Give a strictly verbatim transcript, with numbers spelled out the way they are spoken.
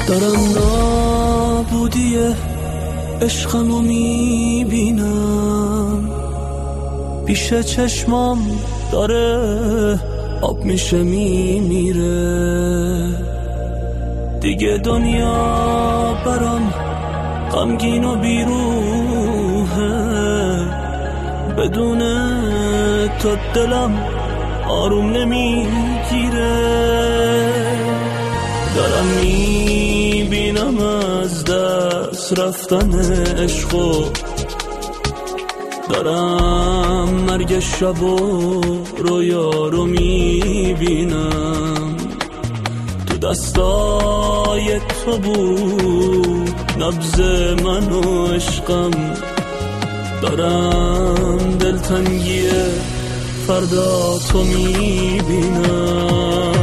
دارم نابودی عشقمو میبینم، پیش چشمام داره آب میشه میمیره. دیگه دنیا برام غمگین و بیروحه، بدون تو دلم آروم نمیگیره. دارم میبینم از دست رفتن عشقو، دارم مرگ شب و رویا رو میبینم. تو دستای تو بود نبض من و عشقم، دارم دلتنگی فردا تو میبینم.